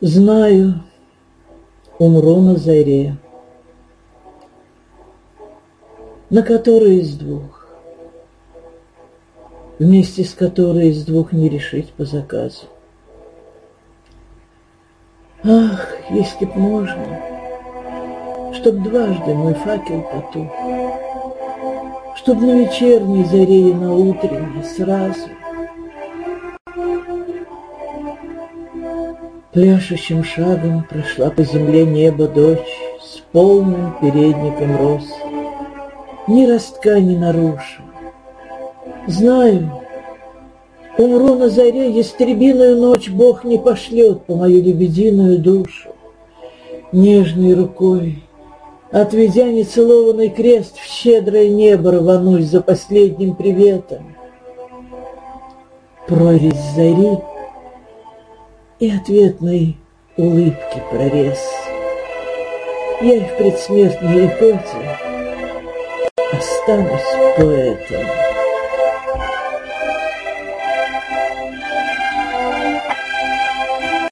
Знаю, умру на заре, на которой из двух, вместе с которой из двух не решить по заказу. Ах, если б можно, чтоб дважды мой факел потух, чтоб на вечерней заре и на утренней сразу. Пляшущим шагом прошла по земле небо дочь с полным передником роз, ни ростка не нарушила. Знаю, умру на заре, ястребиную ночь Бог не пошлет по мою лебединую душу. Нежной рукой, отведя нецелованный крест, в щедрое небо рванусь за последним приветом. Прорезь зари и ответной улыбки прорез. Я и в предсмертной икоте останусь поэтом.